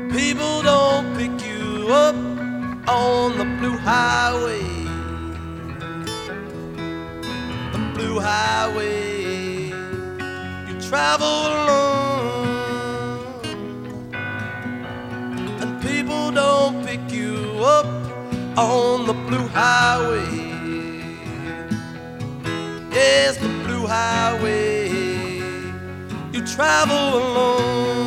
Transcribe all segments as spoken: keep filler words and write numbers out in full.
People don't pick you up on the blue highway. The blue highway. You travel alone, and people don't pick you up on the blue highway. Yes, the blue highway. You travel alone.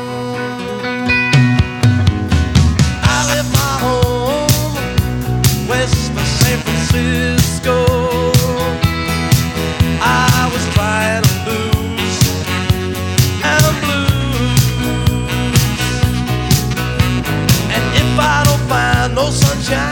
I left my home west of San Francisco. I was trying to blues and blues, and if I don't find no sunshine